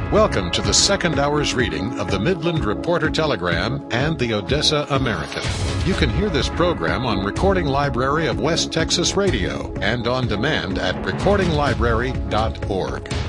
Welcome to the second hour's reading of the Midland Reporter Telegram and the Odessa American. You can hear this program on Recording Library of West Texas Radio and on demand at recordinglibrary.org.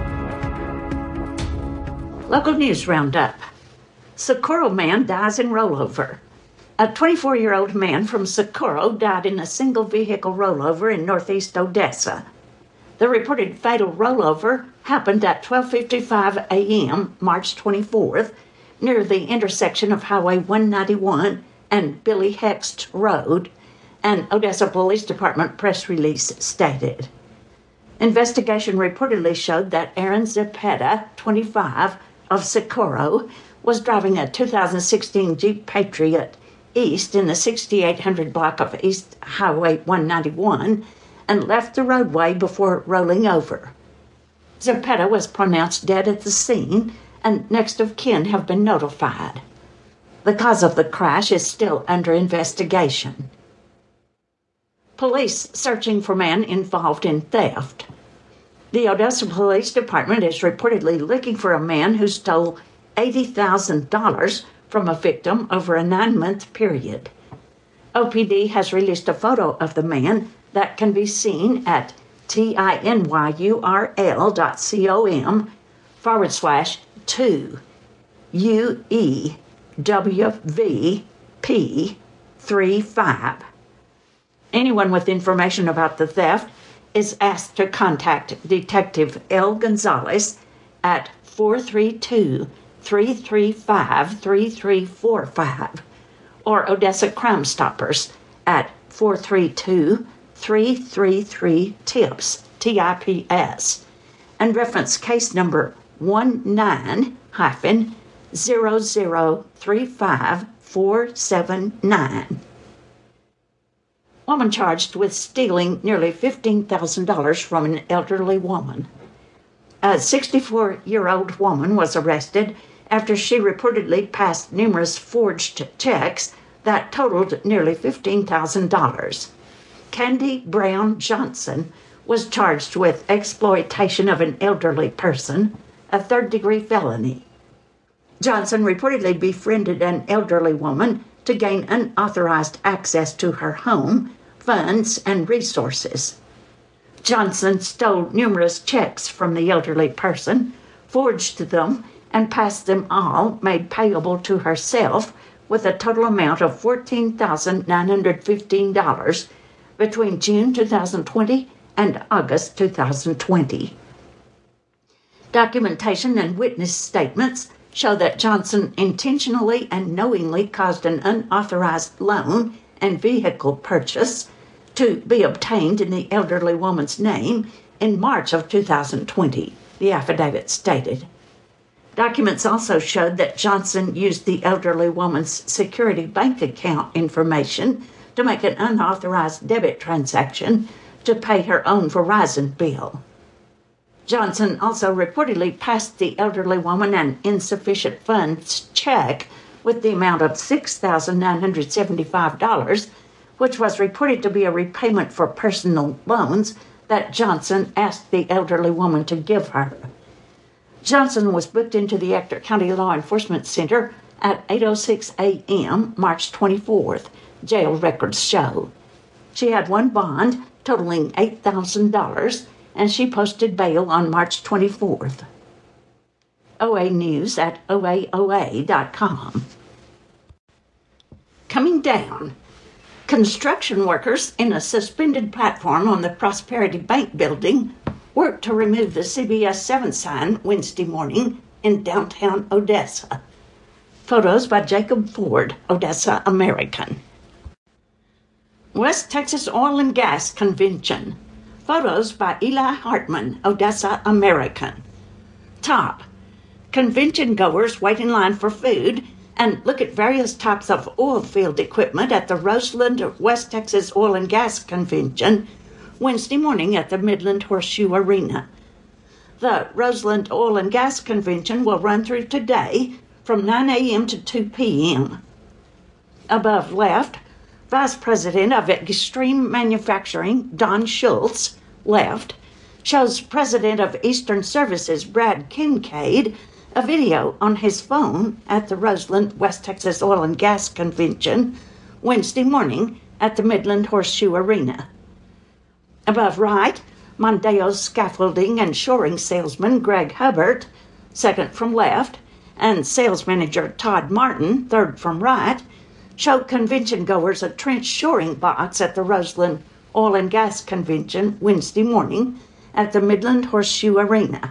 Local News Roundup. Socorro man dies in rollover. A 24-year-old man from Socorro died in a single-vehicle rollover in northeast Odessa. The reported fatal rollover happened at 12:55 a.m., March 24th, near the intersection of Highway 191 and Billy Hext Road, an Odessa Police Department press release stated. Investigation reportedly showed that Aaron Zepeda, 25, of Socorro, was driving a 2016 Jeep Patriot east in the 6800 block of East Highway 191 and left the roadway before rolling over. Zepeda was pronounced dead at the scene, and next of kin have been notified. The cause of the crash is still under investigation. Police searching for man involved in theft. The Odessa Police Department is reportedly looking for a man who stole $80,000 from a victim over a 9-month period. OPD has released a photo of the man that can be seen at tinywa.com/2UEWVP35. Anyone with information about the theft is asked to contact Detective L. Gonzalez at 432-335-3345 or Odessa Crime Stoppers at 432-333-TIPS, TIPS, and reference case number 19-0035479. Woman charged with stealing nearly $15,000 from an elderly woman. A 64-year-old woman was arrested after she reportedly passed numerous forged checks that totaled nearly $15,000. Candy Brown Johnson was charged with exploitation of an elderly person, a third-degree felony. Johnson reportedly befriended an elderly woman to gain unauthorized access to her home, funds, and resources. Johnson stole numerous checks from the elderly person, forged them, and passed them all, made payable to herself, with a total amount of $14,915 between June 2020 and August 2020. Documentation and witness statements show that Johnson intentionally and knowingly caused an unauthorized loan and vehicle purchase to be obtained in the elderly woman's name in March of 2020, the affidavit stated. Documents also showed that Johnson used the elderly woman's security bank account information to make an unauthorized debit transaction to pay her own Verizon bill. Johnson also reportedly passed the elderly woman an insufficient funds check with the amount of $6,975, which was reported to be a repayment for personal loans that Johnson asked the elderly woman to give her. Johnson was booked into the Ector County Law Enforcement Center at 8:06 a.m., March 24th, jail records show. She had one bond totaling $8,000, and she posted bail on March 24th. OA News at oaoa.com. Coming down. Construction workers in a suspended platform on the Prosperity Bank building worked to remove the CBS 7 sign Wednesday morning in downtown Odessa. Photos by Jacob Ford, Odessa American. West Texas Oil and Gas Convention. Photos by Eli Hartman, Odessa American. Top. Convention goers wait in line for food and look at various types of oil field equipment at the Roseland West Texas Oil and Gas Convention Wednesday morning at the Midland Horseshoe Arena. The Roseland Oil and Gas Convention will run through today from 9 a.m. to 2 p.m. Above left, Vice President of Extreme Manufacturing, Don Schultz, left, shows President of Eastern Services Brad Kincaid a video on his phone at the Roseland, West Texas Oil and Gas Convention Wednesday morning at the Midland Horseshoe Arena. Above right, Mondeo's scaffolding and shoring salesman Greg Hubbard, second from left, and sales manager Todd Martin, third from right, showed convention goers a trench shoring box at the Roseland Oil and Gas Convention Wednesday morning at the Midland Horseshoe Arena.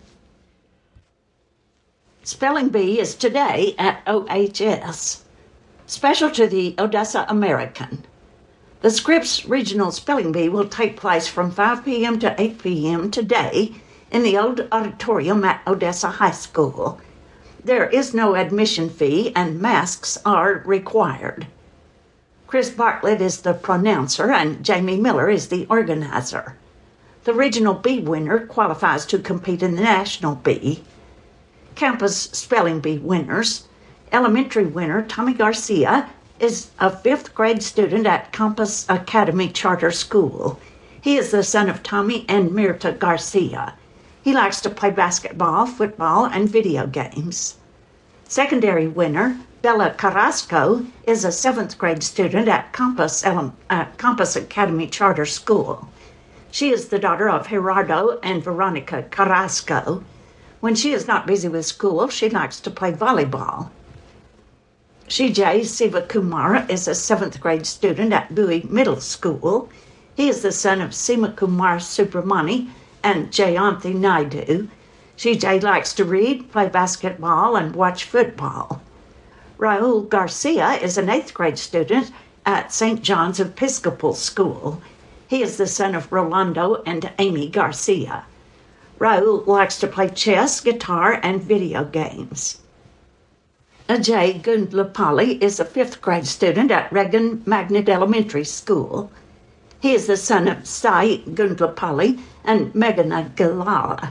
Spelling Bee is today at OHS, special to the Odessa American. The Scripps Regional Spelling Bee will take place from 5 p.m. to 8 p.m. today in the old auditorium at Odessa High School. There is no admission fee and masks are required. Chris Bartlett is the pronouncer and Jamie Miller is the organizer. The Regional Bee winner qualifies to compete in the National Bee. Campus Spelling Bee winners: elementary winner Tommy Garcia is a 5th grade student at Compass Academy Charter School. He is the son of Tommy and Mirta Garcia. He likes to play basketball, football, and video games. Secondary winner Bella Carrasco is a 7th grade student at Compass Academy Charter School. She is the daughter of Gerardo and Veronica Carrasco. When she is not busy with school, she likes to play volleyball. Shijay Sivakumar is a 7th grade student at Bowie Middle School. He is the son of Seema Kumar Subramani and Jayanthi Naidu. Shijay likes to read, play basketball, and watch football. Raul Garcia is an 8th grade student at St. John's Episcopal School. He is the son of Rolando and Amy Garcia. Raul likes to play chess, guitar, and video games. Ajay Gundlapalli is a 5th grade student at Regan Magnet Elementary School. He is the son of Sai Gundlapalli and Meghana Galala.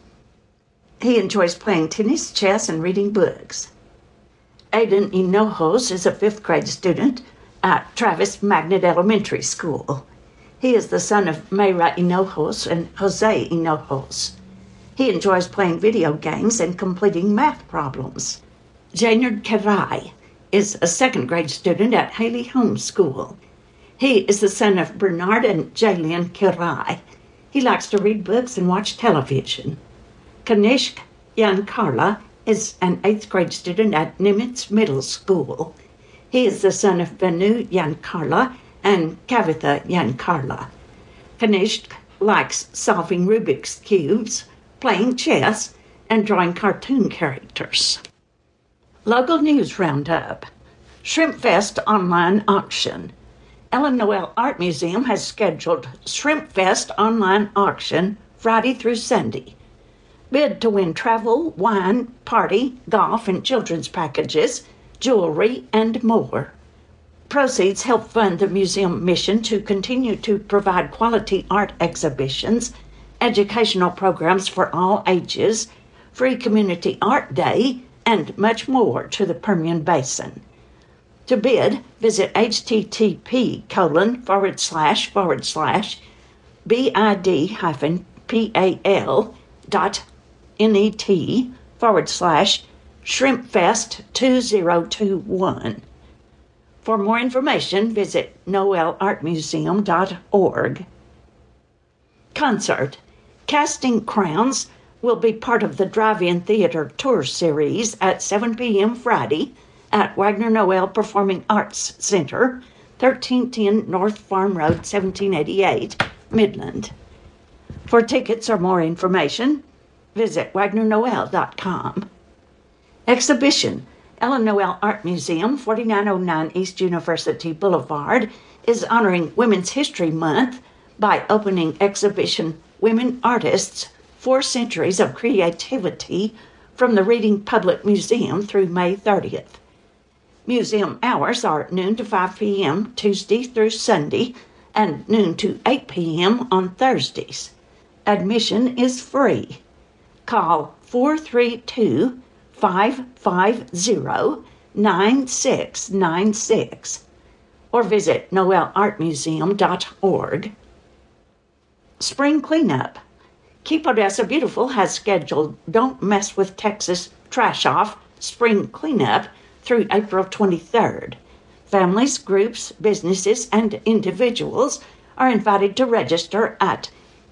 He enjoys playing tennis, chess, and reading books. Aiden Hinojos is a 5th grade student at Travis Magnet Elementary School. He is the son of Mayra Hinojos and Jose Hinojos. He enjoys playing video games and completing math problems. Jaynard Kerai is a 2nd grade student at Haley Home School. He is the son of Bernard and Jalen Kerai. He likes to read books and watch television. Kanishk Yankarla is an 8th grade student at Nimitz Middle School. He is the son of Venu Yankarla and Kavitha Yankarla. Kanishk likes solving Rubik's Cubes, playing chess, and drawing cartoon characters. Local News Roundup. Shrimp Fest online auction. Ellen Noel Art Museum has scheduled Shrimp Fest online auction Friday through Sunday. Bid to win travel, wine, party, golf, and children's packages, jewelry, and more. Proceeds help fund the museum mission to continue to provide quality art exhibitions, educational programs for all ages, free community art day, and much more to the Permian Basin. To bid, visit http://bid-pal.net/shrimpfest2021. For more information, visit noelartmuseum.org. Concert. Casting Crowns will be part of the Drive-In Theater Tour Series at 7 p.m. Friday at Wagner Noel Performing Arts Center, 1310 North Farm Road, 1788, Midland. For tickets or more information, visit wagnernoel.com. Exhibition. Ellen Noel Art Museum, 4909 East University Boulevard, is honoring Women's History Month by opening exhibition Women Artists, 4 Centuries of Creativity from the Reading Public Museum through May 30th. Museum hours are noon to 5 p.m. Tuesday through Sunday and noon to 8 p.m. on Thursdays. Admission is free. Call 432-550-9696 or visit noelartmuseum.org. Spring Cleanup. Keep Odessa Beautiful has scheduled Don't Mess with Texas Trash Off Spring Cleanup through April 23rd. Families, groups, businesses, and individuals are invited to register at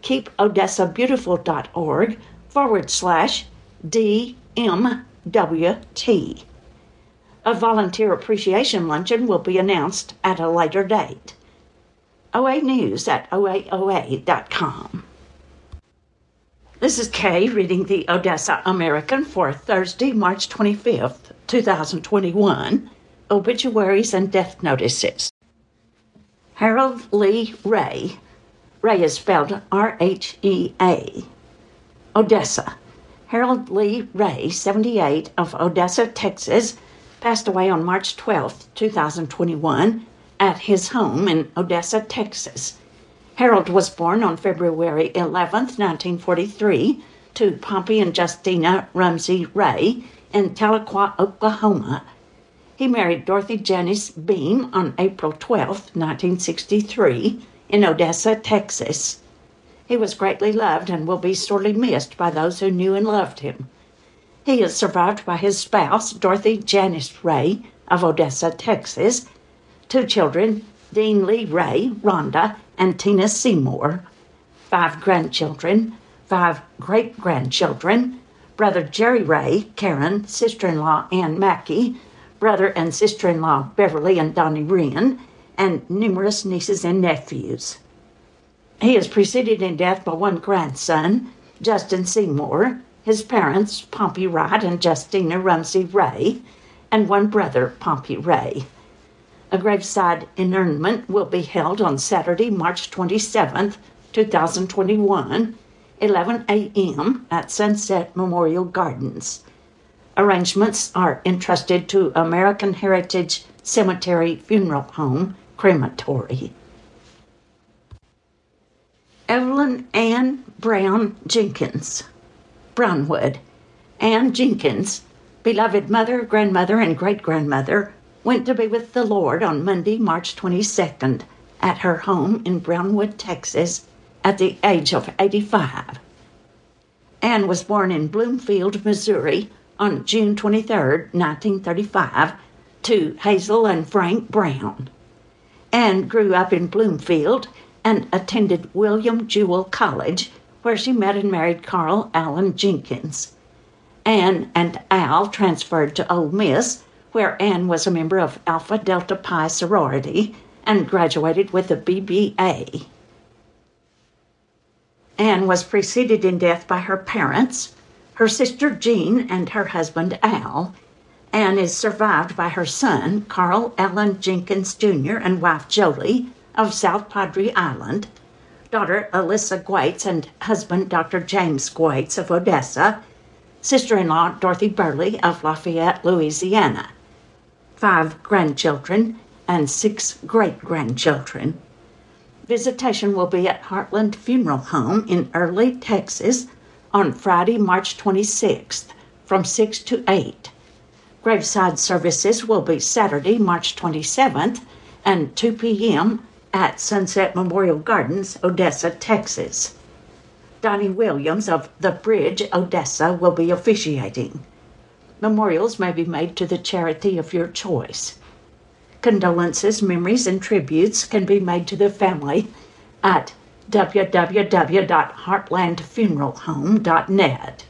keepodessabeautiful.org/DMWT. A volunteer appreciation luncheon will be announced at a later date. OA News at oaoa.com. This is Kay reading the Odessa American for Thursday, March 25th, 2021, obituaries and death notices. Harold Lee Ray. Ray is spelled R-H-E-A. Odessa. Harold Lee Ray, 78, of Odessa, Texas, passed away on March 12, 2021, at his home in Odessa, Texas. Harold was born on February 11, 1943, to Pompey and Justina Rumsey Ray in Tahlequah, Oklahoma. He married Dorothy Janice Beam on April 12, 1963, in Odessa, Texas. He was greatly loved and will be sorely missed by those who knew and loved him. He is survived by his spouse, Dorothy Janice Ray, of Odessa, Texas, 2 children, Dean Lee Ray, Rhonda, and Tina Seymour, 5 grandchildren, 5 great-grandchildren, brother Jerry Ray, Karen, sister-in-law Ann Mackey, brother and sister-in-law Beverly and Donnie Wren, and numerous nieces and nephews. He is preceded in death by 1 grandson, Justin Seymour, his parents, Pompey Wright and Justina Rumsey Ray, and 1 brother, Pompey Ray. A graveside interment will be held on Saturday, March 27, 2021, 11 a.m. at Sunset Memorial Gardens. Arrangements are entrusted to American Heritage Cemetery Funeral Home Crematory. Evelyn Ann Brown Jenkins. Brownwood. Ann Jenkins, beloved mother, grandmother, and great-grandmother, went to be with the Lord on Monday, March 22nd, at her home in Brownwood, Texas, at the age of 85. Ann was born in Bloomfield, Missouri, on June 23, 1935, to Hazel and Frank Brown. Ann grew up in Bloomfield and attended William Jewell College, where she met and married Carl Allen Jenkins. Ann and Al transferred to Ole Miss, where Ann was a member of Alpha Delta Pi sorority and graduated with a BBA. Ann was preceded in death by her parents, her sister Jean, and her husband Al. Ann is survived by her son, Carl Allen Jenkins Jr., and wife Jolie of South Padre Island, daughter Alyssa Gwaits and husband Dr. James Gwaits of Odessa, sister-in-law Dorothy Burley of Lafayette, Louisiana, 5 grandchildren, and 6 great-grandchildren. Visitation will be at Heartland Funeral Home in Early, Texas, on Friday, March 26th, from 6 to 8. Graveside services will be Saturday, March 27th, and 2 p.m. at Sunset Memorial Gardens, Odessa, Texas. Donnie Williams of The Bridge, Odessa, will be officiating. Memorials may be made to the charity of your choice. Condolences, memories, and tributes can be made to the family at www.heartlandfuneralhome.net.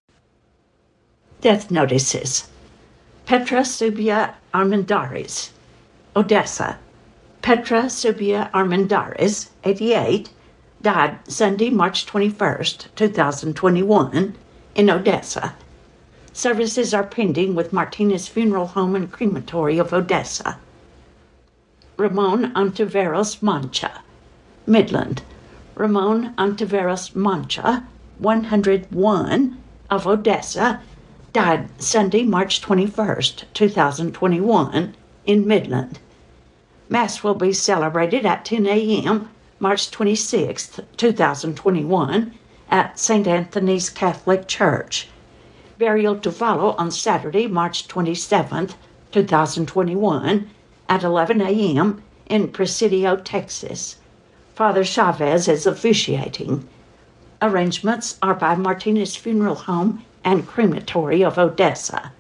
Death notices. Petra Subia Armendaris, Odessa. Petra Subia Armendaris, 88, died Sunday, March 21st, 2021, in Odessa. Services are pending with Martinez Funeral Home and Crematory of Odessa. Ramon Antiveros Mancha, Midland. Ramon Antiveros Mancha, 101, of Odessa, died Sunday, March 21st, 2021, in Midland. Mass will be celebrated at 10 a.m., March 26th, 2021, at St. Anthony's Catholic Church. Burial to follow on Saturday, March 27th, 2021, at 11 a.m. in Presidio, Texas. Father Chavez is officiating. Arrangements are by Martinez Funeral Home and Crematory of Odessa.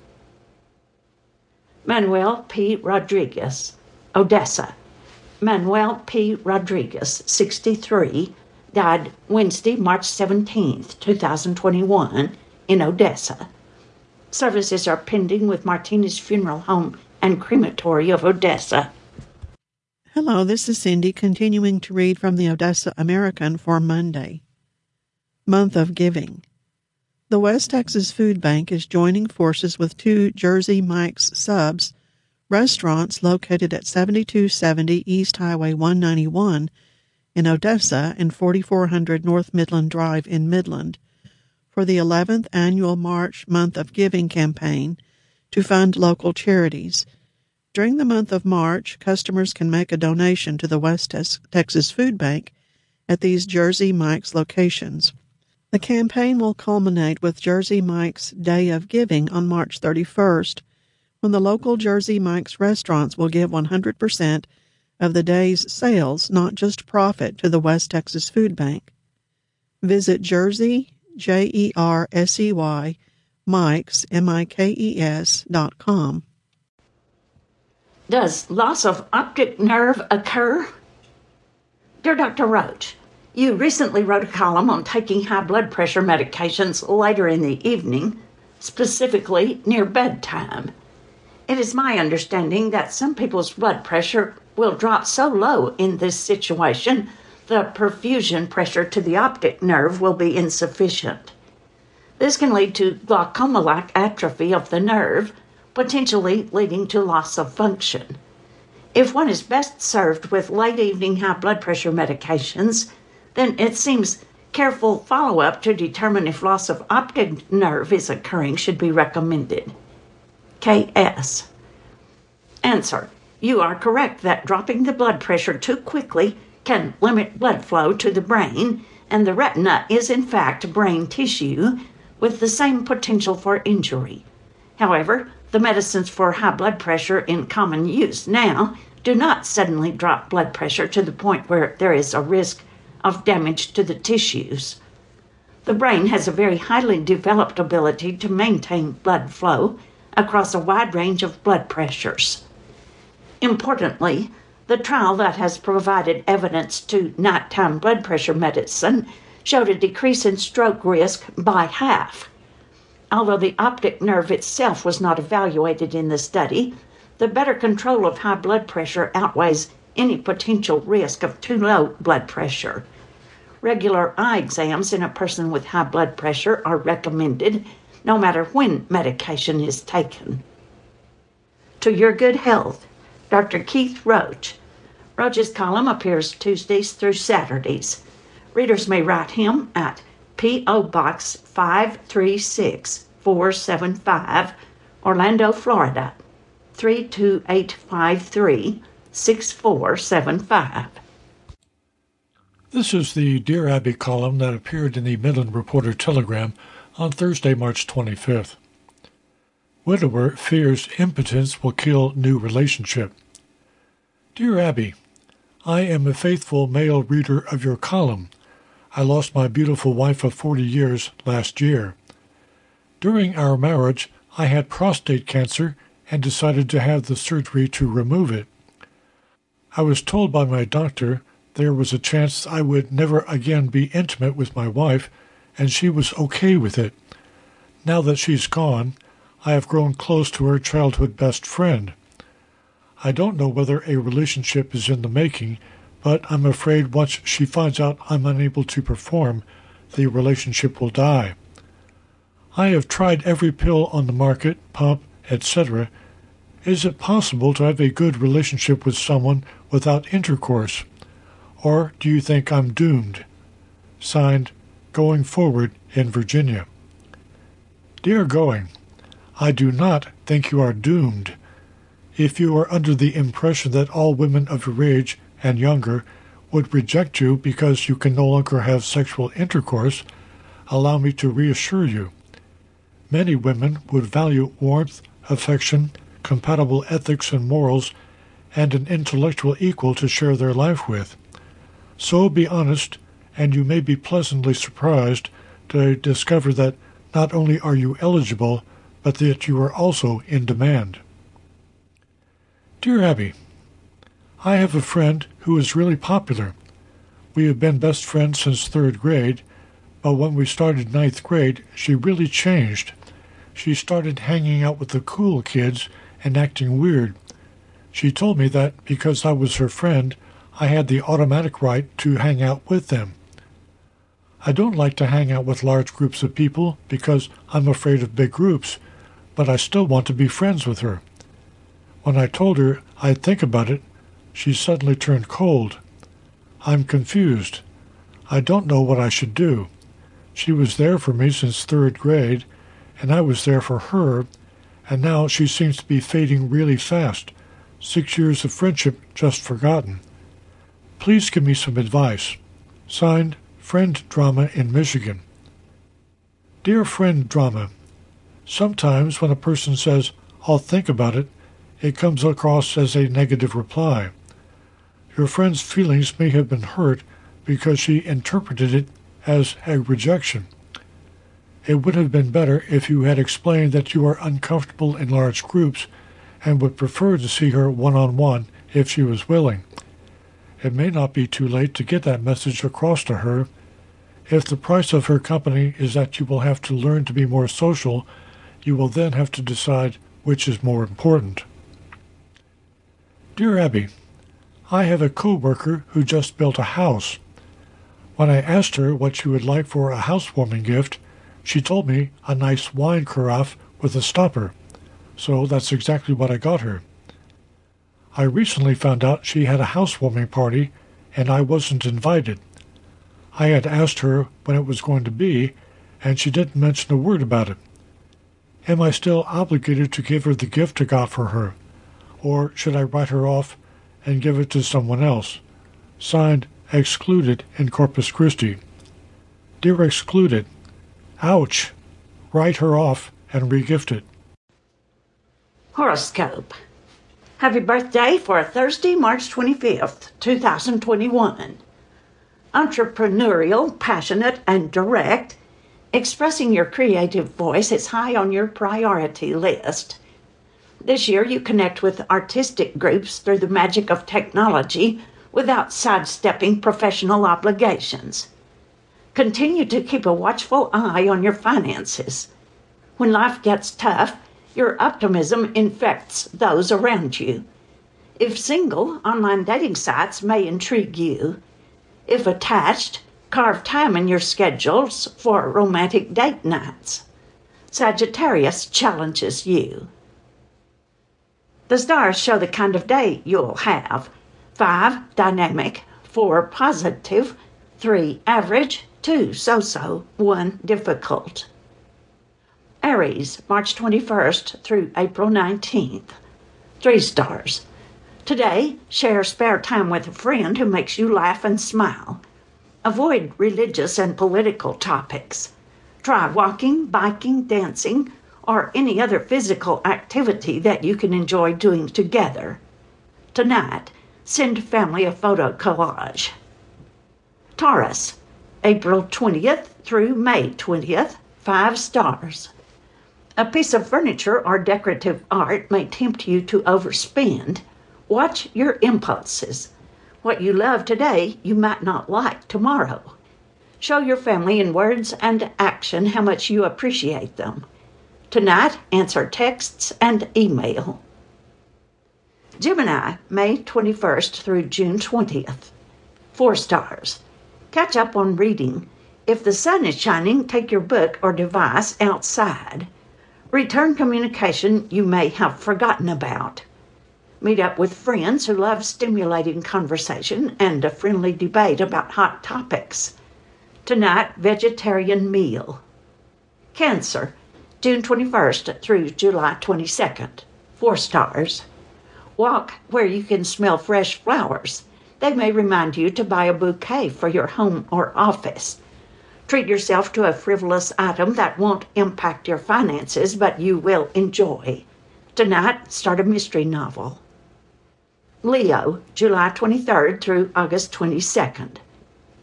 Manuel P. Rodriguez, Odessa. Manuel P. Rodriguez, 63, died Wednesday, March 17, 2021, in Odessa. Services are pending with Martinez Funeral Home and Crematory of Odessa. Hello, this is Cindy, continuing to read from the Odessa American for Monday. Month of Giving. The West Texas Food Bank is joining forces with two Jersey Mike's Subs restaurants located at 7270 East Highway 191 in Odessa and 4400 North Midland Drive in Midland for the 11th annual March Month of Giving campaign to fund local charities. During the month of March, customers can make a donation to the West Texas Food Bank at these Jersey Mike's locations. The campaign will culminate with Jersey Mike's Day of Giving on March 31st, when the local Jersey Mike's restaurants will give 100% of the day's sales, not just profit, to the West Texas Food Bank. Visit Jersey, Jersey, Mike's, Mikes.com. Does loss of optic nerve occur? Dear Dr. Roach, you recently wrote a column on taking high blood pressure medications later in the evening, specifically near bedtime. It is my understanding that some people's blood pressure will drop so low in this situation, the perfusion pressure to the optic nerve will be insufficient. This can lead to glaucoma-like atrophy of the nerve, potentially leading to loss of function. If one is best served with late evening high blood pressure medications, then it seems careful follow-up to determine if loss of optic nerve is occurring should be recommended. K.S. Answer. You are correct that dropping the blood pressure too quickly can limit blood flow to the brain, and the retina is in fact brain tissue with the same potential for injury. However, the medicines for high blood pressure in common use now do not suddenly drop blood pressure to the point where there is a risk of damage to the tissues. The brain has a very highly developed ability to maintain blood flow across a wide range of blood pressures. Importantly, the trial that has provided evidence to nighttime blood pressure medicine showed a decrease in stroke risk by half. Although the optic nerve itself was not evaluated in the study, the better control of high blood pressure outweighs any potential risk of too low blood pressure. Regular eye exams in a person with high blood pressure are recommended, no matter when medication is taken. To your good health, Dr. Keith Roach. Roach's column appears Tuesdays through Saturdays. Readers may write him at P.O. Box 536475, Orlando, Florida, 32853, 6475. This is the Dear Abby column that appeared in the Midland Reporter Telegram on Thursday, March 25th. Widower fears impotence will kill new relationship. Dear Abby, I am a faithful male reader of your column. I lost my beautiful wife of 40 years last year. During our marriage, I had prostate cancer and decided to have the surgery to remove it. I was told by my doctor there was a chance I would never again be intimate with my wife, and she was okay with it. Now that she's gone, I have grown close to her childhood best friend. I don't know whether a relationship is in the making, but I'm afraid once she finds out I'm unable to perform, the relationship will die. I have tried every pill on the market, pump, etc. Is it possible to have a good relationship with someone without intercourse? Or do you think I'm doomed? Signed, Going Forward in Virginia. Dear Going, I do not think you are doomed. If you are under the impression that all women of your age and younger would reject you because you can no longer have sexual intercourse, allow me to reassure you. Many women would value warmth, affection, compatible ethics and morals, and an intellectual equal to share their life with. So be honest and you may be pleasantly surprised to discover that not only are you eligible, but that you are also in demand. Dear Abby, I have a friend who is really popular. We have been best friends since 3rd grade, but when we started 9th grade, she really changed. She started hanging out with the cool kids and acting weird. She told me that because I was her friend, I had the automatic right to hang out with them. I don't like to hang out with large groups of people because I'm afraid of big groups, but I still want to be friends with her. When I told her I'd think about it, she suddenly turned cold. I'm confused. I don't know what I should do. She was there for me since 3rd grade, and I was there for her, and now she seems to be fading really fast. 6 years of friendship just forgotten. Please give me some advice. Signed, Friend Drama in Michigan. Dear Friend Drama, sometimes when a person says, "I'll think about it," it comes across as a negative reply. Your friend's feelings may have been hurt because she interpreted it as a rejection. It would have been better if you had explained that you are uncomfortable in large groups and would prefer to see her one-on-one if she was willing. It may not be too late to get that message across to her. If the price of her company is that you will have to learn to be more social, you will then have to decide which is more important. Dear Abby, I have a co-worker who just built a house. When I asked her what she would like for a housewarming gift, she told me a nice wine carafe with a stopper. So that's exactly what I got her. I recently found out she had a housewarming party, and I wasn't invited. I had asked her when it was going to be, and she didn't mention a word about it. Am I still obligated to give her the gift I got for her, or should I write her off and give it to someone else? Signed, Excluded in Corpus Christi. Dear Excluded, ouch! Write her off and regift it. Horoscope. Happy birthday for Thursday, March 25th, 2021. Entrepreneurial, passionate, and direct, expressing your creative voice is high on your priority list. This year you connect with artistic groups through the magic of technology without sidestepping professional obligations. Continue to keep a watchful eye on your finances. When life gets tough, your optimism infects those around you. If single, online dating sites may intrigue you. If attached, carve time in your schedules for romantic date nights. Sagittarius challenges you. The stars show the kind of day you'll have. 5, dynamic. 4, positive. 3, average. 2, so-so. 1, difficult. Aries, March 21st through April 19th. 3 stars. Today, share spare time with a friend who makes you laugh and smile. Avoid religious and political topics. Try walking, biking, dancing, or any other physical activity that you can enjoy doing together. Tonight, send family a photo collage. Taurus, April 20th through May 20th, 5 stars. A piece of furniture or decorative art may tempt you to overspend. Watch your impulses. What you love today, you might not like tomorrow. Show your family in words and action how much you appreciate them. Tonight, answer texts and email. Gemini, May 21st through June 20th. 4 stars. Catch up on reading. If the sun is shining, take your book or device outside. Return communication you may have forgotten about. Meet up with friends who love stimulating conversation and a friendly debate about hot topics. Tonight, vegetarian meal. Cancer, June 21st through July 22nd. 4 stars. Walk where you can smell fresh flowers. They may remind you to buy a bouquet for your home or office. Treat yourself to a frivolous item that won't impact your finances, but you will enjoy. Tonight, start a mystery novel. Leo, July 23rd through August 22nd.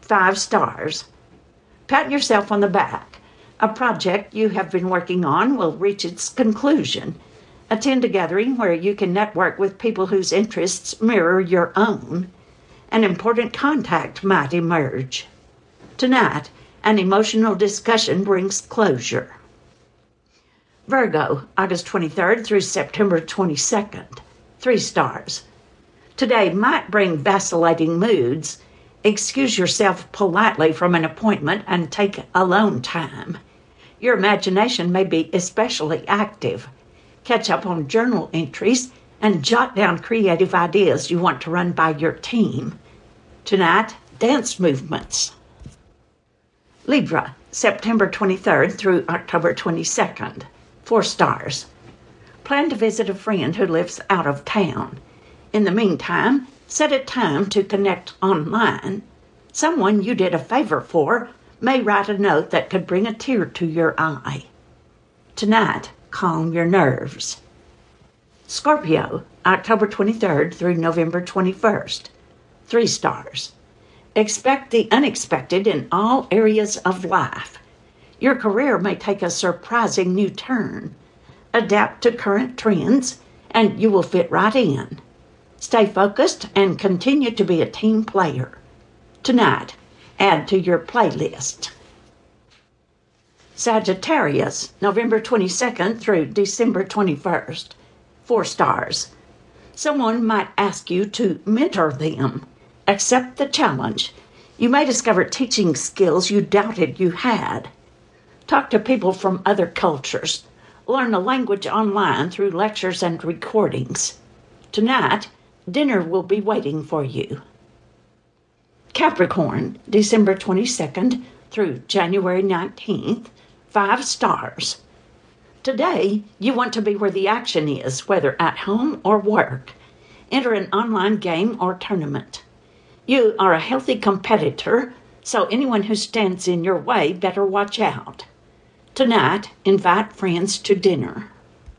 5 stars. Pat yourself on the back. A project you have been working on will reach its conclusion. Attend a gathering where you can network with people whose interests mirror your own. An important contact might emerge. Tonight, an emotional discussion brings closure. Virgo, August 23rd through September 22nd. 3 stars. Today might bring vacillating moods. Excuse yourself politely from an appointment and take alone time. Your imagination may be especially active. Catch up on journal entries and jot down creative ideas you want to run by your team. Tonight, dance movements. Libra, September 23rd through October 22nd. 4 stars. Plan to visit a friend who lives out of town. In the meantime, set a time to connect online. Someone you did a favor for may write a note that could bring a tear to your eye. Tonight, calm your nerves. Scorpio, October 23rd through November 21st. 3 stars. Expect the unexpected in all areas of life. Your career may take a surprising new turn. Adapt to current trends, and you will fit right in. Stay focused and continue to be a team player. Tonight, add to your playlist. Sagittarius, November 22nd through December 21st. 4 stars. Someone might ask you to mentor them. Accept the challenge. You may discover teaching skills you doubted you had. Talk to people from other cultures. Learn a language online through lectures and recordings. Tonight, dinner will be waiting for you. Capricorn, December 22nd through January 19th, 5 stars. Today, you want to be where the action is, whether at home or work. Enter an online game or tournament. You are a healthy competitor, so anyone who stands in your way better watch out. Tonight, invite friends to dinner.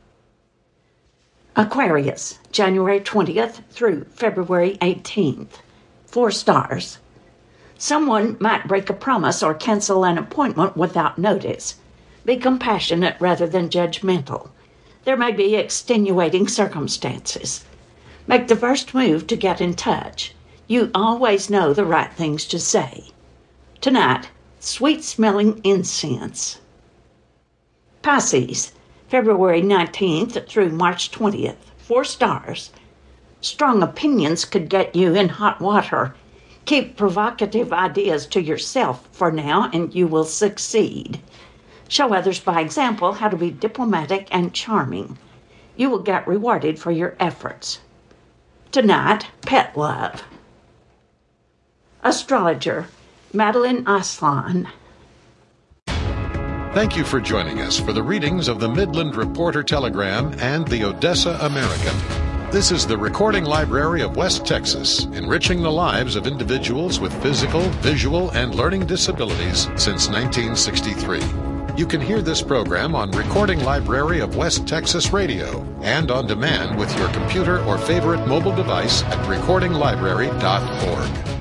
Aquarius, January 20th through February 18th. 4 stars. Someone might break a promise or cancel an appointment without notice. Be compassionate rather than judgmental. There may be extenuating circumstances. Make the first move to get in touch. You always know the right things to say. Tonight, sweet-smelling incense. Pisces, February 19th through March 20th. 4 stars. Strong opinions could get you in hot water. Keep provocative ideas to yourself for now, and you will succeed. Show others by example how to be diplomatic and charming. You will get rewarded for your efforts. Tonight, pet love. Astrologer, Madeline Aslan. Thank you for joining us for the readings of the Midland Reporter Telegram and the Odessa American. This is the Recording Library of West Texas, enriching the lives of individuals with physical, visual, and learning disabilities since 1963. You can hear this program on Recording Library of West Texas Radio and on demand with your computer or favorite mobile device at recordinglibrary.org.